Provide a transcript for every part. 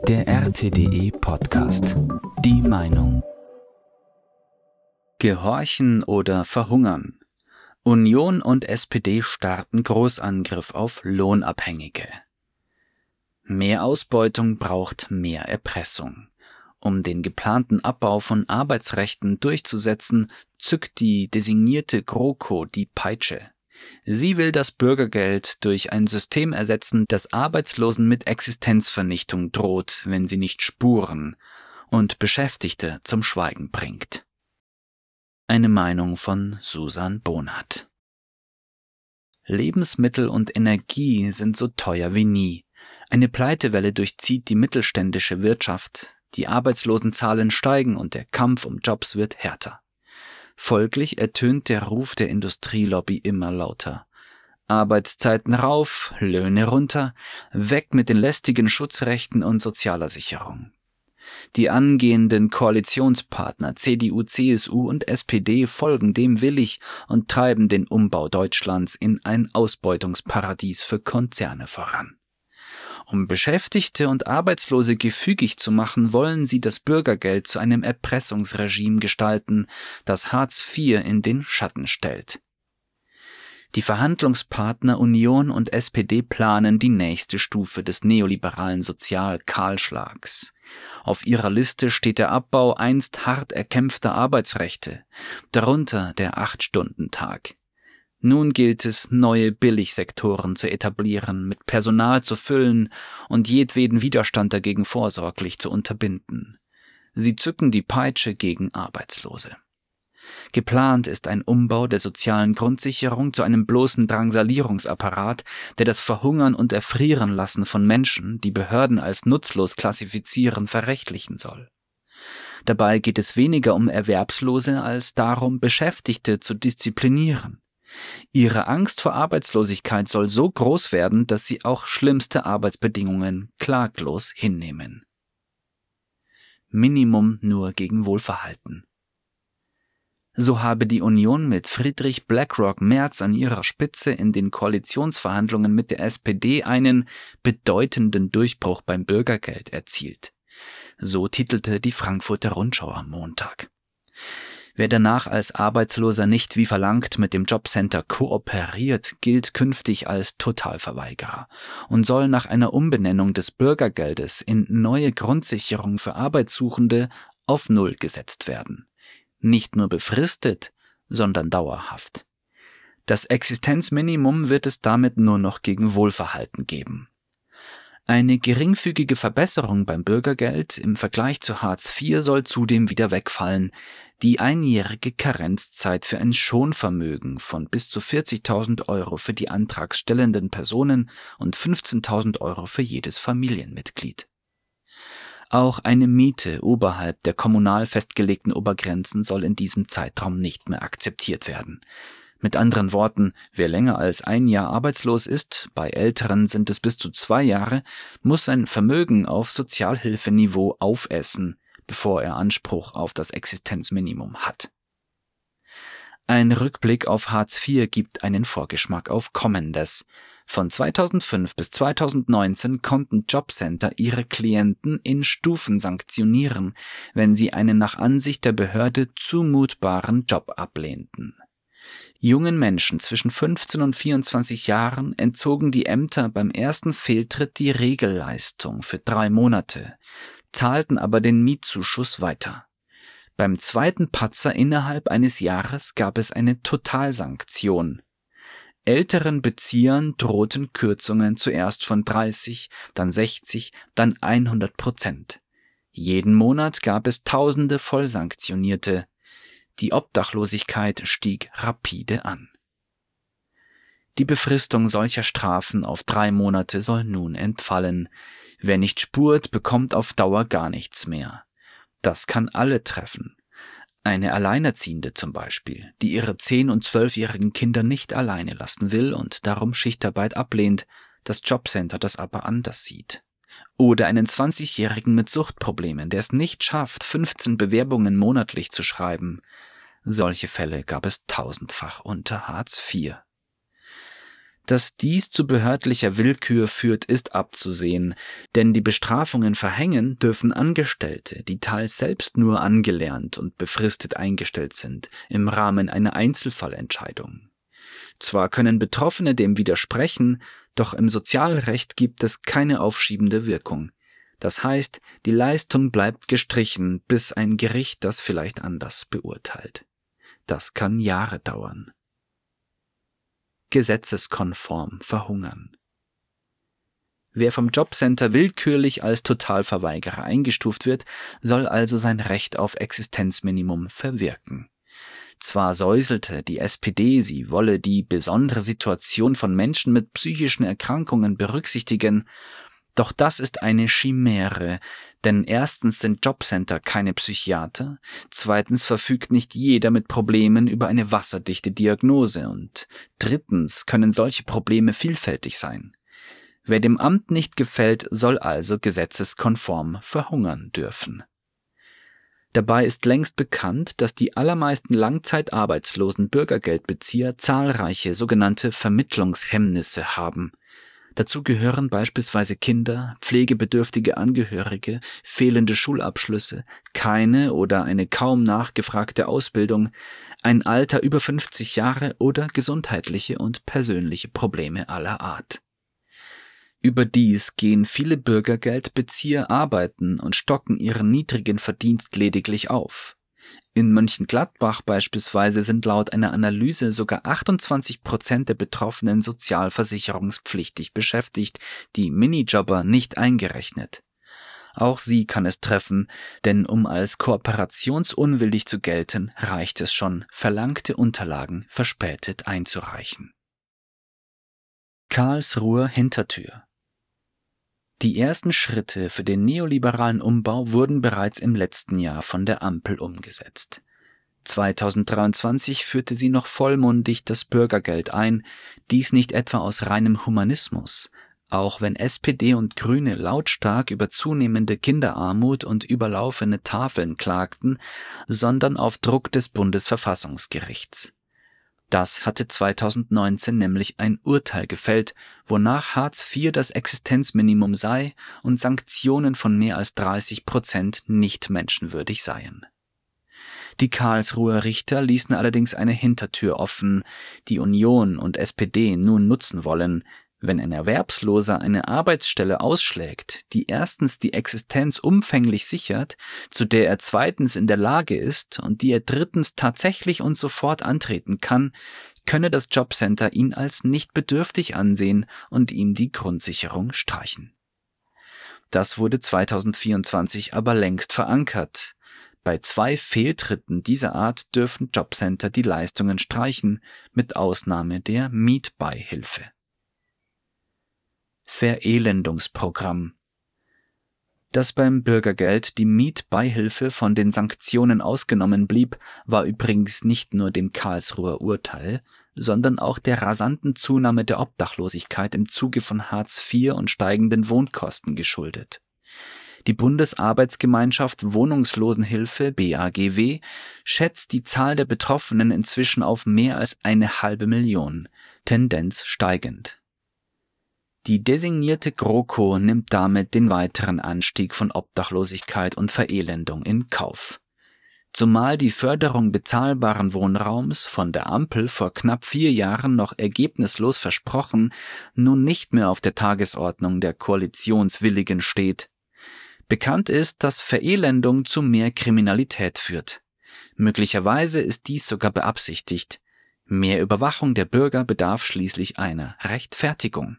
Der RTDE Podcast. Die Meinung. Gehorchen oder verhungern. Union und SPD starten Großangriff auf Lohnabhängige. Mehr Ausbeutung braucht mehr Erpressung. Um den geplanten Abbau von Arbeitsrechten durchzusetzen, zückt die designierte GroKo die Peitsche. Sie will das Bürgergeld durch ein System ersetzen, das Arbeitslosen mit Existenzvernichtung droht, wenn sie nicht spuren, und Beschäftigte zum Schweigen bringt. Eine Meinung von Susan Bohnert. Lebensmittel und Energie sind so teuer wie nie. Eine Pleitewelle durchzieht die mittelständische Wirtschaft, die Arbeitslosenzahlen steigen und der Kampf um Jobs wird härter. Folglich ertönt der Ruf der Industrielobby immer lauter. Arbeitszeiten rauf, Löhne runter, weg mit den lästigen Schutzrechten und sozialer Sicherung. Die angehenden Koalitionspartner CDU, CSU und SPD folgen dem willig und treiben den Umbau Deutschlands in ein Ausbeutungsparadies für Konzerne voran. Um Beschäftigte und Arbeitslose gefügig zu machen, wollen sie das Bürgergeld zu einem Erpressungsregime gestalten, das Hartz IV in den Schatten stellt. Die Verhandlungspartner Union und SPD planen die nächste Stufe des neoliberalen Sozialkahlschlags. Auf ihrer Liste steht der Abbau einst hart erkämpfter Arbeitsrechte, darunter der 8-Stunden-Tag. Nun gilt es, neue Billigsektoren zu etablieren, mit Personal zu füllen und jedweden Widerstand dagegen vorsorglich zu unterbinden. Sie zücken die Peitsche gegen Arbeitslose. Geplant ist ein Umbau der sozialen Grundsicherung zu einem bloßen Drangsalierungsapparat, der das Verhungern und Erfrierenlassen von Menschen, die Behörden als nutzlos klassifizieren, verrechtlichen soll. Dabei geht es weniger um Erwerbslose als darum, Beschäftigte zu disziplinieren. Ihre Angst vor Arbeitslosigkeit soll so groß werden, dass sie auch schlimmste Arbeitsbedingungen klaglos hinnehmen. Minimum nur gegen Wohlverhalten. So habe die Union mit Friedrich BlackRock Merz an ihrer Spitze in den Koalitionsverhandlungen mit der SPD einen bedeutenden Durchbruch beim Bürgergeld erzielt. So titelte die Frankfurter Rundschau am Montag. Wer danach als Arbeitsloser nicht wie verlangt mit dem Jobcenter kooperiert, gilt künftig als Totalverweigerer und soll nach einer Umbenennung des Bürgergeldes in neue Grundsicherung für Arbeitssuchende auf Null gesetzt werden. Nicht nur befristet, sondern dauerhaft. Das Existenzminimum wird es damit nur noch gegen Wohlverhalten geben. Eine geringfügige Verbesserung beim Bürgergeld im Vergleich zu Hartz IV soll zudem wieder wegfallen. Die einjährige Karenzzeit für ein Schonvermögen von bis zu 40.000 Euro für die antragstellenden Personen und 15.000 Euro für jedes Familienmitglied. Auch eine Miete oberhalb der kommunal festgelegten Obergrenzen soll in diesem Zeitraum nicht mehr akzeptiert werden. Mit anderen Worten, wer länger als ein Jahr arbeitslos ist, bei Älteren sind es bis zu 2 Jahre, muss sein Vermögen auf Sozialhilfeniveau aufessen, bevor er Anspruch auf das Existenzminimum hat. Ein Rückblick auf Hartz IV gibt einen Vorgeschmack auf Kommendes. Von 2005 bis 2019 konnten Jobcenter ihre Klienten in Stufen sanktionieren, wenn sie einen nach Ansicht der Behörde zumutbaren Job ablehnten. Jungen Menschen zwischen 15 und 24 Jahren entzogen die Ämter beim ersten Fehltritt die Regelleistung für 3 Monate, zahlten aber den Mietzuschuss weiter. Beim zweiten Patzer innerhalb eines Jahres gab es eine Totalsanktion. Älteren Beziehern drohten Kürzungen zuerst von 30, dann 60, dann 100%. Jeden Monat gab es Tausende Vollsanktionierte. Die Obdachlosigkeit stieg rapide an. Die Befristung solcher Strafen auf 3 Monate soll nun entfallen. Wer nicht spurt, bekommt auf Dauer gar nichts mehr. Das kann alle treffen. Eine Alleinerziehende zum Beispiel, die ihre 10- und 12-jährigen Kinder nicht alleine lassen will und darum Schichtarbeit ablehnt, das Jobcenter das aber anders sieht. Oder einen 20-Jährigen mit Suchtproblemen, der es nicht schafft, 15 Bewerbungen monatlich zu schreiben. Solche Fälle gab es tausendfach unter Hartz IV. Dass dies zu behördlicher Willkür führt, ist abzusehen, denn die Bestrafungen verhängen dürfen Angestellte, die teils selbst nur angelernt und befristet eingestellt sind, im Rahmen einer Einzelfallentscheidung. Zwar können Betroffene dem widersprechen, doch im Sozialrecht gibt es keine aufschiebende Wirkung. Das heißt, die Leistung bleibt gestrichen, bis ein Gericht das vielleicht anders beurteilt. Das kann Jahre dauern. Gesetzeskonform verhungern. Wer vom Jobcenter willkürlich als Totalverweigerer eingestuft wird, soll also sein Recht auf Existenzminimum verwirken. Zwar säuselte die SPD, sie wolle die besondere Situation von Menschen mit psychischen Erkrankungen berücksichtigen, doch das ist eine Chimäre, denn erstens sind Jobcenter keine Psychiater, zweitens verfügt nicht jeder mit Problemen über eine wasserdichte Diagnose und drittens können solche Probleme vielfältig sein. Wer dem Amt nicht gefällt, soll also gesetzeskonform verhungern dürfen. Dabei ist längst bekannt, dass die allermeisten langzeitarbeitslosen Bürgergeldbezieher zahlreiche sogenannte Vermittlungshemmnisse haben. Dazu gehören beispielsweise Kinder, pflegebedürftige Angehörige, fehlende Schulabschlüsse, keine oder eine kaum nachgefragte Ausbildung, ein Alter über 50 Jahre oder gesundheitliche und persönliche Probleme aller Art. Überdies gehen viele Bürgergeldbezieher arbeiten und stocken ihren niedrigen Verdienst lediglich auf. In Mönchengladbach beispielsweise sind laut einer Analyse sogar 28% der Betroffenen sozialversicherungspflichtig beschäftigt, die Minijobber nicht eingerechnet. Auch sie kann es treffen, denn um als kooperationsunwillig zu gelten, reicht es schon, verlangte Unterlagen verspätet einzureichen. Karlsruher Hintertür. Die ersten Schritte für den neoliberalen Umbau wurden bereits im letzten Jahr von der Ampel umgesetzt. 2023 führte sie noch vollmundig das Bürgergeld ein, dies nicht etwa aus reinem Humanismus, auch wenn SPD und Grüne lautstark über zunehmende Kinderarmut und überlaufene Tafeln klagten, sondern auf Druck des Bundesverfassungsgerichts. Das hatte 2019 nämlich ein Urteil gefällt, wonach Hartz IV das Existenzminimum sei und Sanktionen von mehr als 30% nicht menschenwürdig seien. Die Karlsruher Richter ließen allerdings eine Hintertür offen, die Union und SPD nun nutzen wollen, wenn ein Erwerbsloser eine Arbeitsstelle ausschlägt, die erstens die Existenz umfänglich sichert, zu der er zweitens in der Lage ist und die er drittens tatsächlich und sofort antreten kann, könne das Jobcenter ihn als nicht bedürftig ansehen und ihm die Grundsicherung streichen. Das wurde 2024 aber längst verankert. Bei 2 Fehltritten dieser Art dürfen Jobcenter die Leistungen streichen, mit Ausnahme der Mietbeihilfe. Verelendungsprogramm. Dass beim Bürgergeld die Mietbeihilfe von den Sanktionen ausgenommen blieb, war übrigens nicht nur dem Karlsruher Urteil, sondern auch der rasanten Zunahme der Obdachlosigkeit im Zuge von Hartz IV und steigenden Wohnkosten geschuldet. Die Bundesarbeitsgemeinschaft Wohnungslosenhilfe BAGW schätzt die Zahl der Betroffenen inzwischen auf mehr als 500.000, Tendenz steigend. Die designierte GroKo nimmt damit den weiteren Anstieg von Obdachlosigkeit und Verelendung in Kauf. Zumal die Förderung bezahlbaren Wohnraums, von der Ampel vor knapp 4 Jahren noch ergebnislos versprochen, nun nicht mehr auf der Tagesordnung der Koalitionswilligen steht. Bekannt ist, dass Verelendung zu mehr Kriminalität führt. Möglicherweise ist dies sogar beabsichtigt. Mehr Überwachung der Bürger bedarf schließlich einer Rechtfertigung.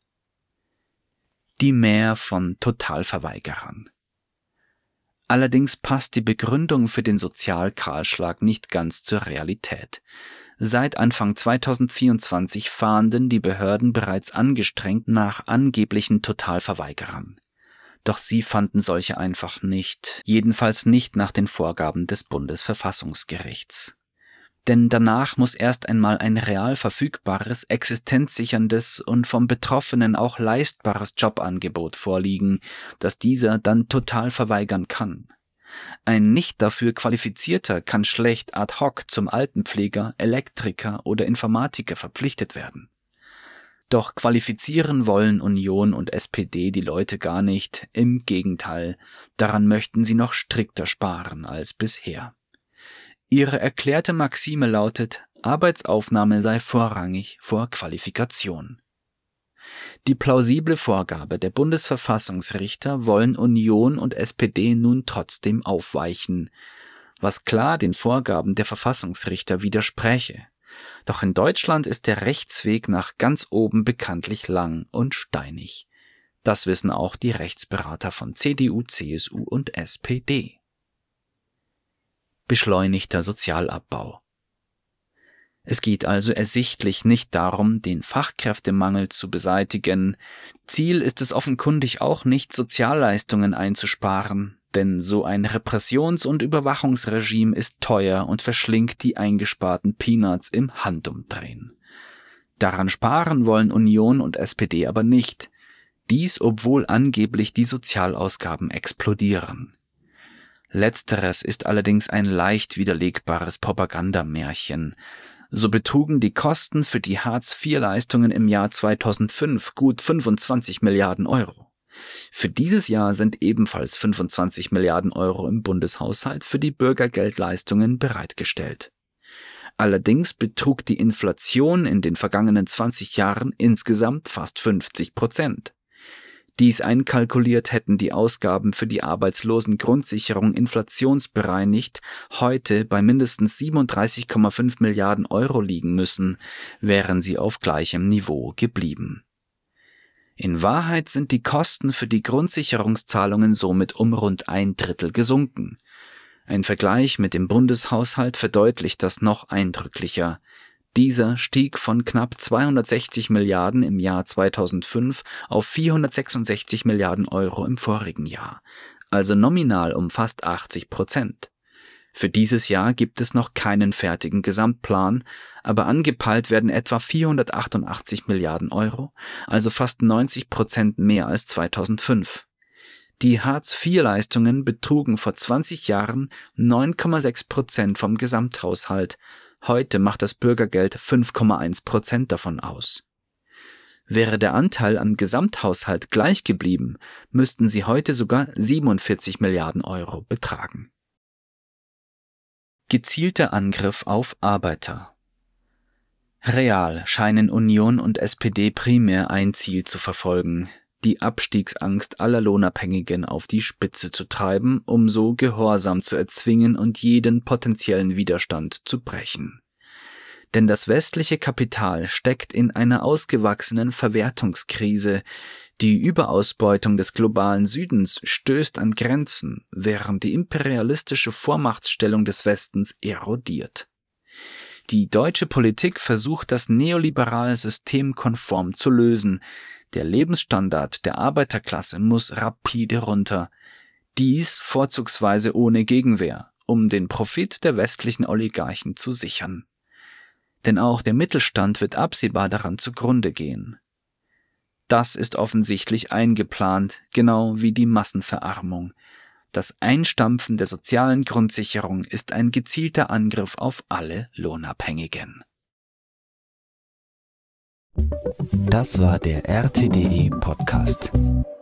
Die Mär von Totalverweigerern. Allerdings passt die Begründung für den Sozialkahlschlag nicht ganz zur Realität. Seit Anfang 2024 fahnden die Behörden bereits angestrengt nach angeblichen Totalverweigerern. Doch sie fanden solche einfach nicht, jedenfalls nicht nach den Vorgaben des Bundesverfassungsgerichts. Denn danach muss erst einmal ein real verfügbares, existenzsicherndes und vom Betroffenen auch leistbares Jobangebot vorliegen, das dieser dann total verweigern kann. Ein nicht dafür Qualifizierter kann schlecht ad hoc zum Altenpfleger, Elektriker oder Informatiker verpflichtet werden. Doch qualifizieren wollen Union und SPD die Leute gar nicht, im Gegenteil, daran möchten sie noch strikter sparen als bisher. Ihre erklärte Maxime lautet, Arbeitsaufnahme sei vorrangig vor Qualifikation. Die plausible Vorgabe der Bundesverfassungsrichter wollen Union und SPD nun trotzdem aufweichen, was klar den Vorgaben der Verfassungsrichter widerspräche. Doch in Deutschland ist der Rechtsweg nach ganz oben bekanntlich lang und steinig. Das wissen auch die Rechtsberater von CDU, CSU und SPD. Beschleunigter Sozialabbau. Es geht also ersichtlich nicht darum, den Fachkräftemangel zu beseitigen. Ziel ist es offenkundig auch nicht, Sozialleistungen einzusparen, denn so ein Repressions- und Überwachungsregime ist teuer und verschlingt die eingesparten Peanuts im Handumdrehen. Daran sparen wollen Union und SPD aber nicht. Dies, obwohl angeblich die Sozialausgaben explodieren. Letzteres ist allerdings ein leicht widerlegbares Propagandamärchen. So betrugen die Kosten für die Hartz-IV-Leistungen im Jahr 2005 gut 25 Milliarden Euro. Für dieses Jahr sind ebenfalls 25 Milliarden Euro im Bundeshaushalt für die Bürgergeldleistungen bereitgestellt. Allerdings betrug die Inflation in den vergangenen 20 Jahren insgesamt fast 50%. Dies einkalkuliert hätten die Ausgaben für die Arbeitslosengrundsicherung inflationsbereinigt heute bei mindestens 37,5 Milliarden Euro liegen müssen, wären sie auf gleichem Niveau geblieben. In Wahrheit sind die Kosten für die Grundsicherungszahlungen somit um rund 1/3 gesunken. Ein Vergleich mit dem Bundeshaushalt verdeutlicht das noch eindrücklicher. Dieser stieg von knapp 260 Milliarden im Jahr 2005 auf 466 Milliarden Euro im vorigen Jahr, also nominal um fast 80%. Für dieses Jahr gibt es noch keinen fertigen Gesamtplan, aber angepeilt werden etwa 488 Milliarden Euro, also fast 90% mehr als 2005. Die Hartz-IV-Leistungen betrugen vor 20 Jahren 9,6% vom Gesamthaushalt. Heute macht das Bürgergeld 5,1% davon aus. Wäre der Anteil am Gesamthaushalt gleich geblieben, müssten sie heute sogar 47 Milliarden Euro betragen. Gezielter Angriff auf Arbeiter. Real scheinen Union und SPD primär ein Ziel zu verfolgen, die Abstiegsangst aller Lohnabhängigen auf die Spitze zu treiben, um so Gehorsam zu erzwingen und jeden potenziellen Widerstand zu brechen. Denn das westliche Kapital steckt in einer ausgewachsenen Verwertungskrise. Die Überausbeutung des globalen Südens stößt an Grenzen, während die imperialistische Vormachtstellung des Westens erodiert. Die deutsche Politik versucht, das neoliberale System konform zu lösen. Der Lebensstandard der Arbeiterklasse muss rapide runter. Dies vorzugsweise ohne Gegenwehr, um den Profit der westlichen Oligarchen zu sichern. Denn auch der Mittelstand wird absehbar daran zugrunde gehen. Das ist offensichtlich eingeplant, genau wie die Massenverarmung. Das Einstampfen der sozialen Grundsicherung ist ein gezielter Angriff auf alle Lohnabhängigen. Das war der RTDE Podcast.